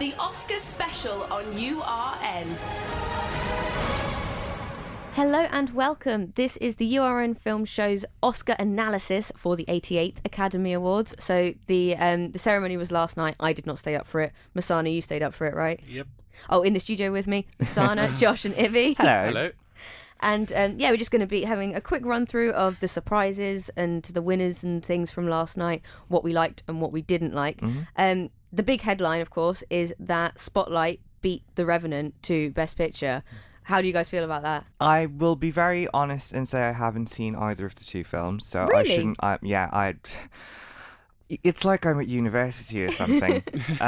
the Oscars special on URN. Hello and welcome. This is the URN Film Show's Oscar analysis for the 88th Academy Awards. So the ceremony was last night. I did not stay up for it. Masana, you stayed up for it, right? Yep. Oh, in the studio with me, Masana, Josh and Ivy. Hello. Hello. And we're just going to be having a quick run through of the surprises and the winners and things from last night, what we liked and what we didn't like. Mm-hmm. The big headline, of course, is that Spotlight beat The Revenant to Best Picture. How do you guys feel about that? I will be very honest and say I haven't seen either of the two films, so Really? I shouldn't. It's like I'm at university or something.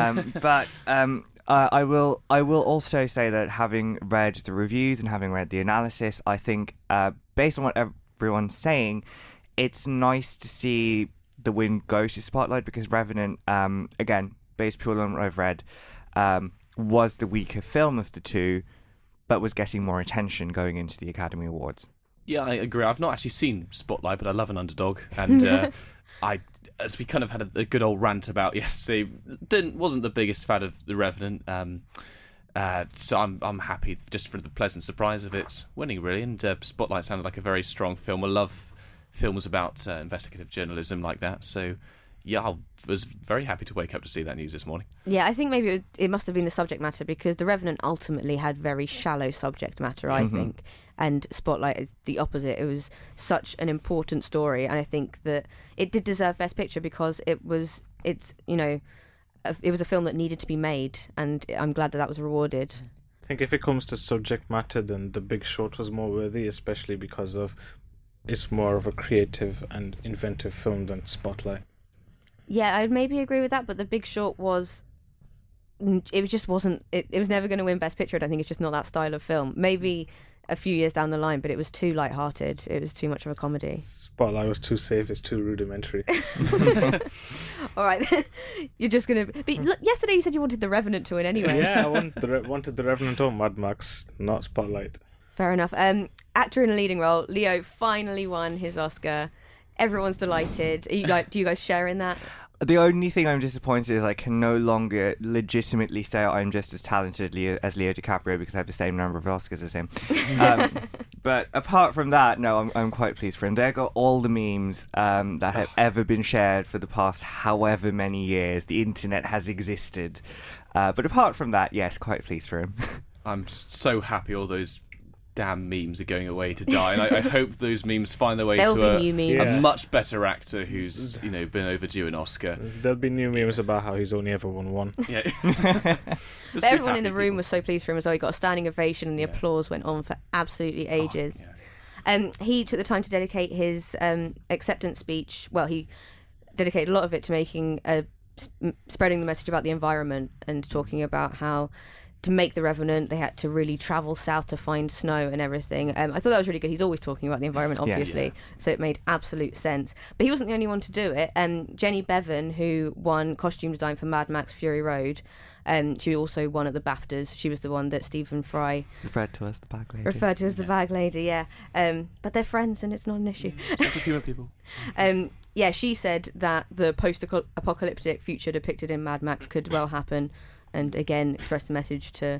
I will also say that having read the reviews and having read the analysis, I think based on what everyone's saying, it's nice to see the win go to Spotlight because Revenant, again, based purely on what I've read, was the weaker film of the two, but was getting more attention going into the Academy Awards. Yeah, I agree. I've not actually seen Spotlight, but I love an underdog, and as we kind of had a good old rant about yesterday, wasn't the biggest fan of The Revenant, so I'm happy just for the pleasant surprise of it winning, really. And Spotlight sounded like a very strong film. I love films about investigative journalism like that, so yeah, I was very happy to wake up to see that news this morning. Yeah, I think maybe it must have been the subject matter because The Revenant ultimately had very shallow subject matter, I think, and Spotlight is the opposite. It was such an important story, and I think that it did deserve Best Picture because it was a film that needed to be made, and I'm glad that was rewarded. I think if it comes to subject matter, then The Big Short was more worthy, especially because it's more of a creative and inventive film than Spotlight. Yeah, I'd maybe agree with that, but The Big Short was never going to win Best Picture. I don't think it's just not that style of film. Maybe a few years down the line, but it was too light-hearted. It was too much of a comedy. Spotlight was too safe, it's too rudimentary. All right, you're just going to... But look, yesterday you said you wanted The Revenant to win anyway. Yeah, I wanted The Revenant or Mad Max, not Spotlight. Fair enough. Actor in a leading role, Leo finally won his Oscar. Everyone's delighted. Do you guys share in that? The only thing I'm disappointed is I can no longer legitimately say I'm just as talented as Leo DiCaprio because I have the same number of Oscars as him. But apart from that, no, I'm quite pleased for him. There got all the memes that have ever been shared for the past however many years. The internet has existed. But apart from that, yes, quite pleased for him. I'm so happy all those damn memes are going away to die, and I hope those memes find their way There'll to be new memes. a much better actor who's been overdue an Oscar. There'll be new memes about how he's only ever won one. Yeah. But everyone in the room was so pleased for him as well. He got a standing ovation and the applause went on for absolutely ages. He took the time to dedicate his acceptance speech. Well, he dedicated a lot of it to spreading the message about the environment and talking about how to make The Revenant, they had to really travel south to find snow and everything. I thought that was really good. He's always talking about the environment, obviously, so it made absolute sense. But he wasn't the only one to do it. Jenny Bevan, who won costume design for Mad Max Fury Road, she also won at the BAFTAs. She was the one that Stephen Fry referred to as the bag lady. the bag lady, yeah. But they're friends and it's not an issue. Sense of humour, people. She said that the post-apocalyptic future depicted in Mad Max could well happen, and again expressed the message to,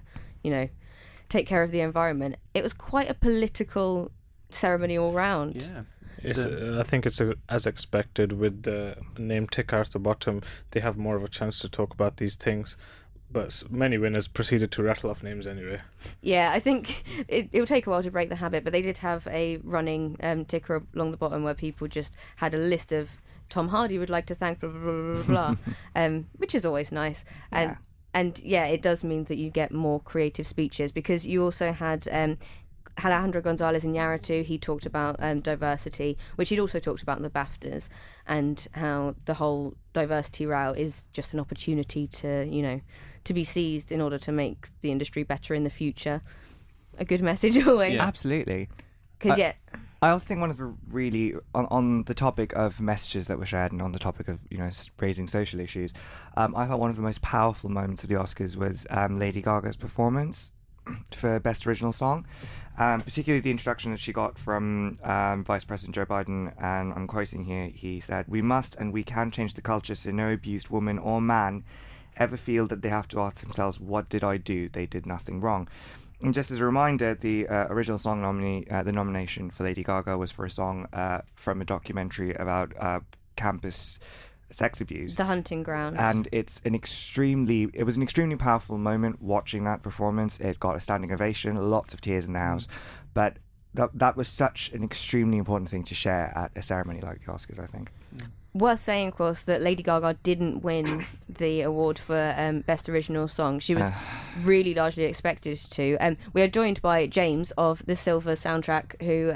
take care of the environment. It was quite a political ceremony all round. Yeah. I think it's as expected with the name ticker at the bottom. They have more of a chance to talk about these things. But many winners proceeded to rattle off names anyway. Yeah, I think it will take a while to break the habit, but they did have a running ticker along the bottom where people just had a list of Tom Hardy would like to thank blah, blah, blah, blah, blah, which is always nice. And it does mean that you get more creative speeches because you also had Alejandro Gonzalez Iñárritu. He talked about diversity, which he'd also talked about in the BAFTAs, and how the whole diversity row is just an opportunity to, to be seized in order to make the industry better in the future. A good message always. Yeah. Absolutely. Because I also think one of the really, on the topic of messages that were shared and on the topic of, raising social issues, I thought one of the most powerful moments of the Oscars was Lady Gaga's performance for Best Original Song, particularly the introduction that she got from Vice President Joe Biden, and I'm quoting here, he said, "We must and we can change the culture so no abused woman or man ever feel that they have to ask themselves, what did I do? They did nothing wrong. And just as a reminder, the original song the nomination for Lady Gaga was for a song from a documentary about campus sex abuse, The Hunting Ground, and it was an extremely powerful moment watching that performance. It got a standing ovation, lots of tears in the house, but that was such an extremely important thing to share at a ceremony like the Oscars, I think. Worth saying, of course, that Lady Gaga didn't win the award for Best Original Song. She was really largely expected to. We are joined by James of the Silver Soundtrack, who,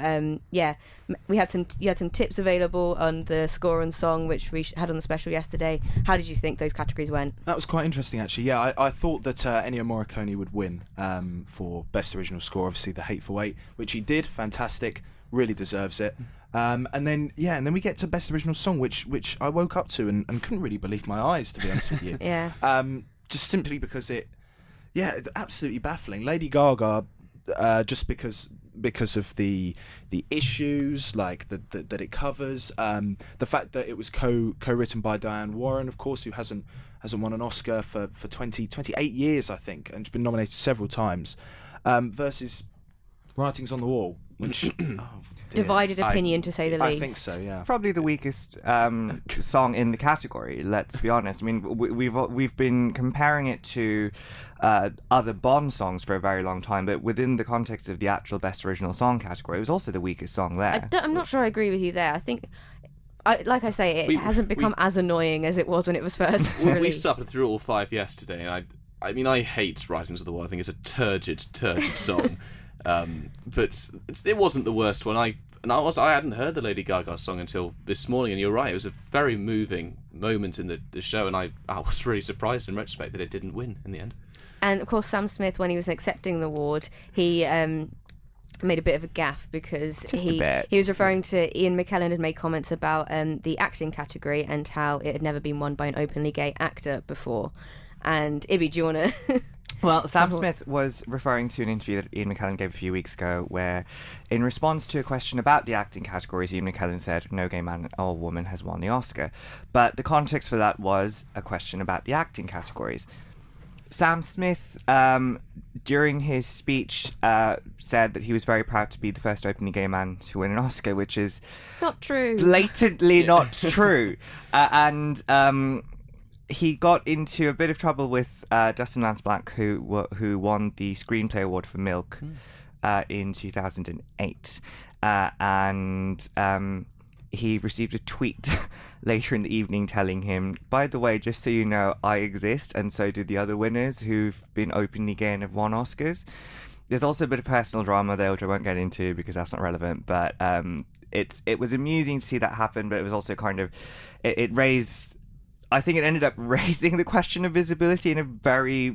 you had some tips available on the score and song, which we had on the special yesterday. How did you think those categories went? That was quite interesting, actually. Yeah, I thought that Ennio Morricone would win for Best Original Score. Obviously, The Hateful Eight, which he did, fantastic, really deserves it. And then we get to Best Original Song, which I woke up to and couldn't really believe my eyes, to be honest with you. Yeah. Just simply because absolutely baffling. Lady Gaga, just because of the issues like that it covers, the fact that it was co-written by Diane Warren, of course, who hasn't won an Oscar for 28 years, I think, and been nominated several times, versus Writings on the Wall, which divided opinion, to say the least. I think so, yeah. Probably the weakest song in the category, let's be honest. I mean, we've been comparing it to other Bond songs for a very long time, but within the context of the actual Best Original Song category, it was also the weakest song there. I'm not sure I agree with you there. I think, like I say, it hasn't become as annoying as it was when it was first released. We suffered through all 5 yesterday, and I hate Writings of the Wall. I think it's a turgid song. But it wasn't the worst one. I hadn't heard the Lady Gaga song until this morning, and you're right, it was a very moving moment in the show, and I was really surprised in retrospect that it didn't win in the end. And of course, Sam Smith, when he was accepting the award, he made a bit of a gaffe because he was referring to Ian McKellen had made comments about the acting category and how it had never been won by an openly gay actor before. And Ibby, do you want to... Well, Sam Smith was referring to an interview that Ian McKellen gave a few weeks ago where, in response to a question about the acting categories, Ian McKellen said, no gay man or woman has won the Oscar. But the context for that was a question about the acting categories. Sam Smith, during his speech, said that he was very proud to be the first openly gay man to win an Oscar, which is... not true. Blatantly not true. He got into a bit of trouble with Dustin Lance Black, who won the Screenplay Award for Milk in 2008. He received a tweet later in the evening telling him, by the way, just so you know, I exist, and so do the other winners who've been openly gay and have won Oscars. There's also a bit of personal drama there, which I won't get into because that's not relevant, but it was amusing to see that happen, but it was also kind of... It raised... I think it ended up raising the question of visibility in a very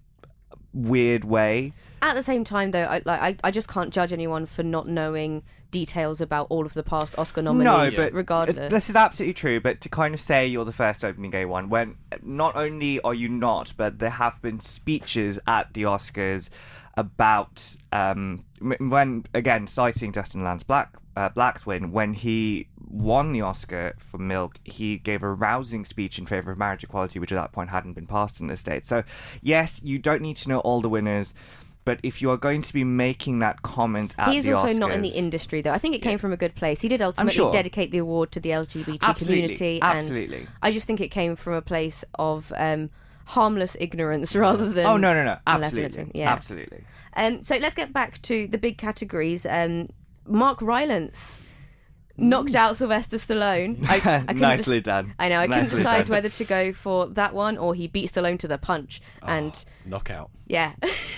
weird way. At the same time, though, I just can't judge anyone for not knowing details about all of the past Oscar nominees, regardless. This is absolutely true, but to kind of say you're the first openly gay one, when not only are you not, but there have been speeches at the Oscars about, when, again, citing Dustin Lance Black's win, when he won the Oscar for Milk, he gave a rousing speech in favour of marriage equality, which at that point hadn't been passed in the States. So, yes, you don't need to know all the winners, but if you are going to be making that comment at the Oscars... He is also not in the industry, though. I think it came from a good place. He did ultimately dedicate the award to the LGBT community. Absolutely. And I just think it came from a place of harmless ignorance rather than... Oh, no. Absolutely. Yeah. Absolutely. So let's get back to the big categories. Mark Rylance knocked out Sylvester Stallone. Nicely done. I know. I couldn't decide whether to go for that one or he beat Stallone to the punch. Knockout. Yeah.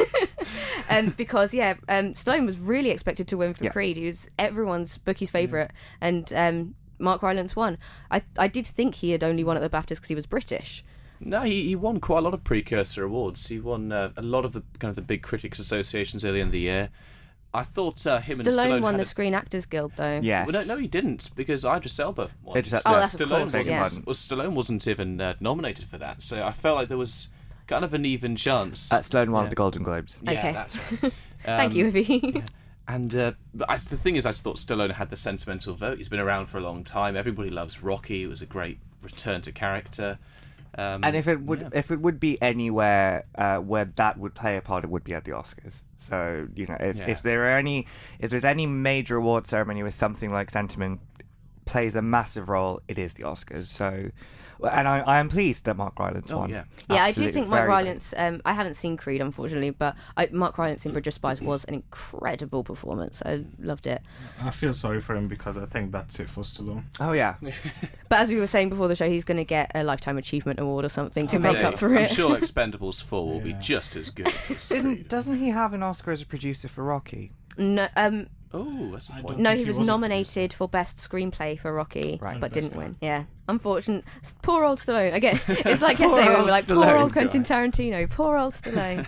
Because Stallone was really expected to win for Creed. He was everyone's bookie's favourite, and Mark Rylance won. I did think he had only won at the BAFTAs because he was British. No, he won quite a lot of precursor awards. He won a lot of the kind of the big critics associations early in the year. I thought Stallone won the Screen Actors Guild, though. Yes. Well, no, he didn't, because Idris Elba won. that's of course, Stallone wasn't even nominated for that, so I felt like there was kind of an even chance. Stallone won the Golden Globes. Okay. Yeah, that's right. Thank you, Ivy. Yeah. And the thing is, I thought Stallone had the sentimental vote. He's been around for a long time. Everybody loves Rocky. It was a great return to character. And if it would be anywhere where that would play a part, it would be at the Oscars. So if there's any major award ceremony where something like sentiment plays a massive role, it is the Oscars. So, and I am pleased that Mark Rylance won. Yeah, I do think Mark Rylance. I haven't seen Creed, unfortunately, but Mark Rylance in Bridge of Spies was an incredible performance. I loved it. I feel sorry for him because I think that's it for Stallone. Oh yeah. But as we were saying before the show, he's going to get a Lifetime Achievement Award or something to make up for it. I'm sure Expendables 4 will be just as good. Doesn't he have an Oscar as a producer for Rocky? No. Oh, that's a point. No, he was nominated for Best Screenplay for Rocky, but didn't win. Yeah, unfortunate. Poor old Stallone. Again, it's like yesterday we were like, poor old Quentin Tarantino, poor old Stallone.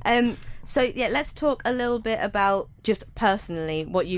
So yeah, let's talk a little bit about just personally what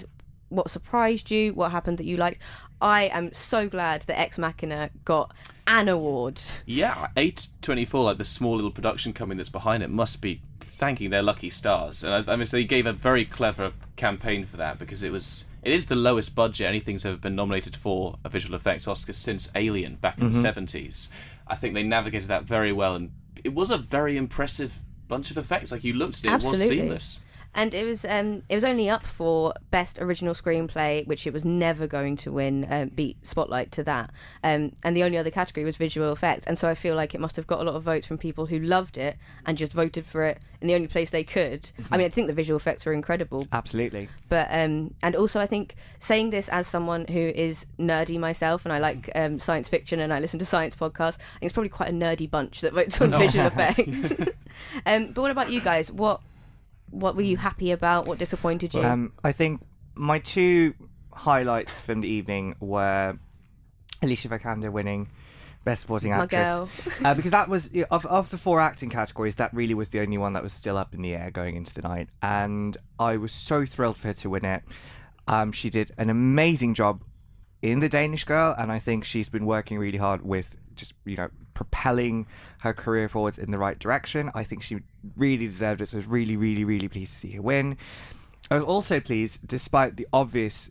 surprised you, what happened that you liked. I am so glad that Ex Machina got an award. Yeah, A24, like the small little production company that's behind it, must be thanking their lucky stars. And I mean, so they gave a very clever campaign for that, because it is the lowest budget anything's ever been nominated for a visual effects Oscar since Alien back in the 70s. I think they navigated that very well, and it was a very impressive bunch of effects. Like, you looked at it, Absolutely. It was seamless. And it was only up for Best Original Screenplay, which it was never going to win, beat Spotlight to that. And the only other category was visual effects. And so I feel like it must have got a lot of votes from people who loved it and just voted for it in the only place they could. I mean, I think the visual effects were incredible. Absolutely. But and also I think, saying this as someone who is nerdy myself, and I like science fiction and I listen to science podcasts, I think it's probably quite a nerdy bunch that votes on visual effects. But what about you guys? What were you happy about? What disappointed you? I think my two highlights from the evening were Alicia Vikander winning Best Supporting Actress. Because that was, of the four acting categories, that really was the only one that was still up in the air going into the night. And I was so thrilled for her to win it. She did an amazing job in The Danish Girl, and I think she's been working really hard with just, propelling her career forwards in the right direction. I think she really deserved it, so I was really, really, really pleased to see her win. I was also pleased, despite the obvious,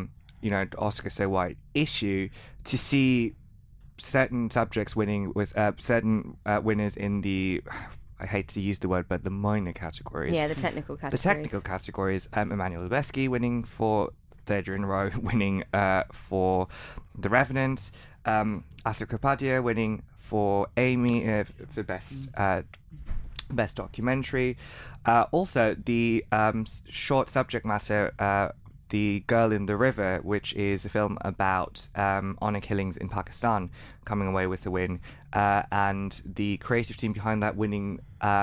Oscar so white issue, to see certain subjects winning with certain winners in the, I hate to use the word, but the minor categories. Yeah, the technical categories. The technical categories. Emmanuel Lubezki winning for third year in a row, winning for The Revenant. Asif Kapadia winning for Amy for best documentary. Also, the short subject matter, The Girl in the River, which is a film about honor killings in Pakistan, coming away with the win, and the creative team behind that winning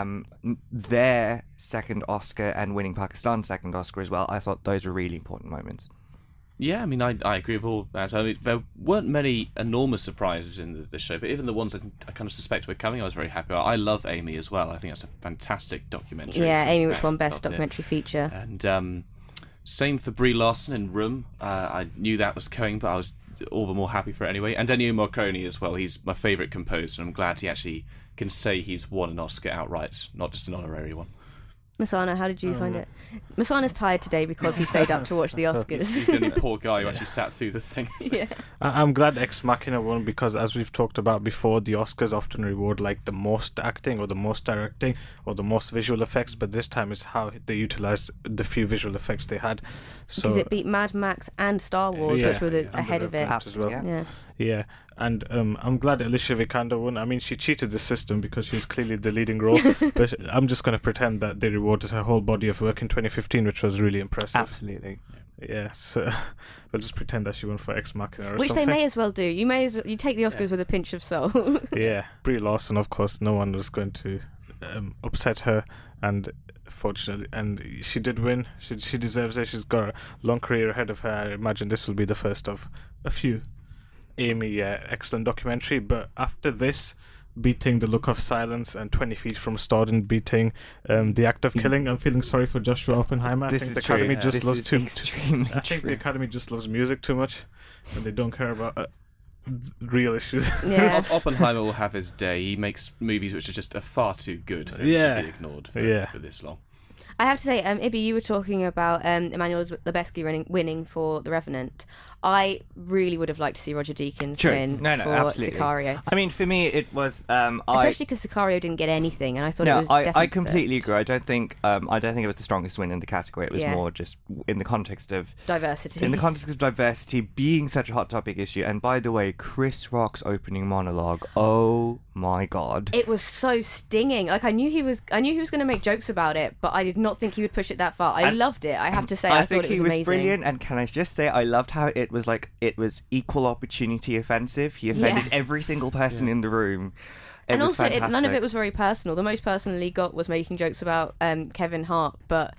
their second Oscar and winning Pakistan's second Oscar as well. I thought those were really important moments. Yeah, I mean, I agree with all that. I mean, there weren't many enormous surprises in the show, but even the ones that I kind of suspect were coming, I was very happy about. I love Amy as well. I think that's a fantastic documentary. Yeah, Amy, which won Best Documentary Feature. And same for Brie Larson in Room. I knew that was coming, but I was all the more happy for it anyway. And Ennio Morricone as well. He's my favourite composer, and I'm glad he actually can say he's won an Oscar outright, not just an honorary one. Masana, how did you find it? Masana's tired today because he stayed up to watch the Oscars. He's the only poor guy who actually sat through the thing. Yeah. I'm glad Ex Machina won, because as we've talked about before, the Oscars often reward like the most acting or the most directing or the most visual effects, but this time is how they utilised the few visual effects they had. So, because it beat Mad Max and Star Wars, which were ahead of it. As well. Yeah. And I'm glad Alicia Vikander won. I mean, she cheated the system because she was clearly the leading role, but I'm just going to pretend that they rewarded her whole body of work in 2015, which was really impressive. Absolutely. Yes, we'll just pretend that she won for Ex Machina or which something. they may as well do. You take the Oscars with a pinch of salt. Yeah, Brie Larson, of course, no one was going to upset her, and fortunately, and she did win. She deserves it. She's got a long career ahead of her. I imagine this will be the first of a few. Amy, excellent documentary, but after this, beating The Look of Silence and 20 Feet from Stardom, beating The Act of Killing, I'm feeling sorry for Joshua Oppenheimer. I think the Academy just loves the Academy just loves music too much, and they don't care about real issues. Yeah. Oppenheimer will have his day. He makes movies which are just far too good for him to be ignored for this long. I have to say, Ibby, you were talking about Emmanuel Lubezki winning for The Revenant. I really would have liked to see Roger Deakins win for absolutely. Sicario. I mean, for me, it was especially because Sicario didn't get anything, and I thought it was I completely agree. I don't think it was the strongest win in the category. It was more just in the context of diversity. In the context of diversity being such a hot topic issue. And by the way, Chris Rock's opening monologue. Oh my god! It was so stinging. Like I knew he was going to make jokes about it, but I did not think he would push it that far. I loved it. I have to say, I thought it was amazing. He was brilliant. And can I just say, I loved how it was equal opportunity offensive. He offended every single person in the room. And also, none of it was very personal. The most personal he got was making jokes about Kevin Hart, but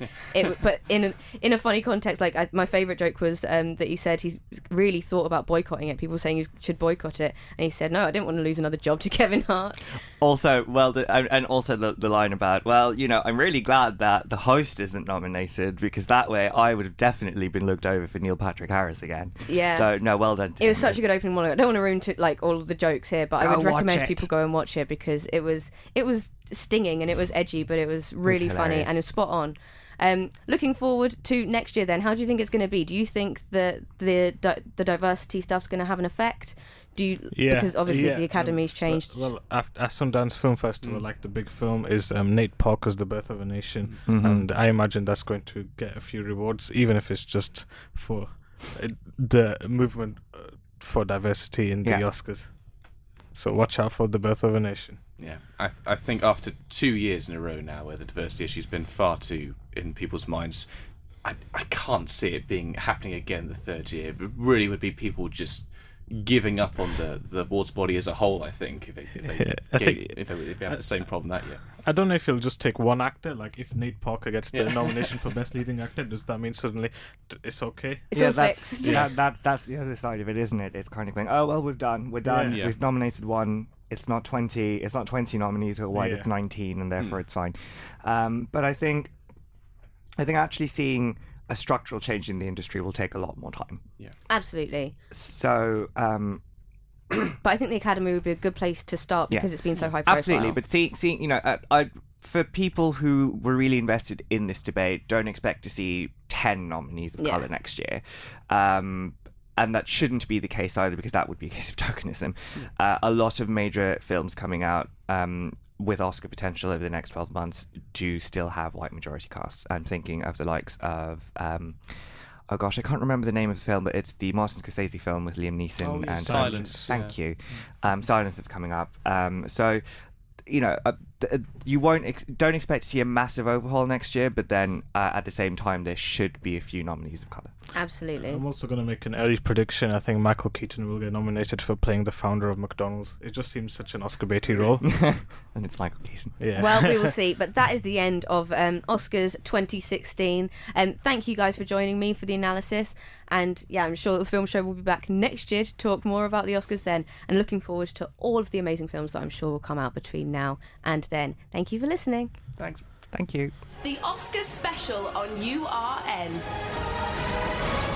in a funny context. Like my favourite joke was that he said he really thought about boycotting it. People saying you should boycott it, and he said, "No, I didn't want to lose another job to Kevin Hart." Also, and also the line about, I'm really glad that the host isn't nominated because that way I would have definitely been looked over for Neil Patrick Harris again. Yeah. So no, well done. It was such a good opening monologue. I don't want to ruin all of the jokes here, but I would recommend people go and watch it because it was stinging and it was edgy, but it was really funny and it was spot on. Looking forward to next year then, how do you think it's going to be? Do you think that the diversity stuff's going to have an effect? Because obviously the Academy's changed. Well, at Sundance Film Festival, the big film is Nate Parker's The Birth of a Nation, and I imagine that's going to get a few rewards, even if it's just for the movement for diversity in the Oscars. So watch out for The Birth of a Nation. Yeah, I think after 2 years in a row now where the diversity issue's been far too in people's minds, I can't see it happening again the third year. It really would be people just giving up on the awards body as a whole, I think, if they have the same problem that year. I don't know if you'll just take one actor, like if Nate Parker gets the nomination for Best Leading Actor, does that mean suddenly it's okay? It's all fixed. That's the other side of it, isn't it? It's kind of going, oh, well, we're done. Yeah. We've nominated one. It's not 20 nominees who are white, it's 19, and therefore it's fine. But I think actually seeing a structural change in the industry will take a lot more time. Yeah, absolutely. So, but I think the Academy would be a good place to start because it's been so high profile. Absolutely, but seeing for people who were really invested in this debate, don't expect to see 10 nominees of colour next year. And that shouldn't be the case either, because that would be a case of tokenism. A lot of major films coming out with Oscar potential over the next 12 months do still have white majority casts. I'm thinking of the likes of I can't remember the name of the film, but it's the Martin Scorsese film with Liam Neeson and Silence. Thank you. Silence that's coming up. So you don't expect to see a massive overhaul next year, but then at the same time there should be a few nominees of colour. Absolutely. I'm also going to make an early prediction. I think Michael Keaton will get nominated for playing the founder of McDonald's. It just seems such an Oscar baity role. And it's Michael Keaton. Yeah. Well, we will see. But that is the end of Oscars 2016. Thank you guys for joining me for the analysis. And I'm sure the film show will be back next year to talk more about the Oscars then. And looking forward to all of the amazing films that I'm sure will come out between now and then. Thank you for listening. Thanks. Thank you. The Oscars special on URN.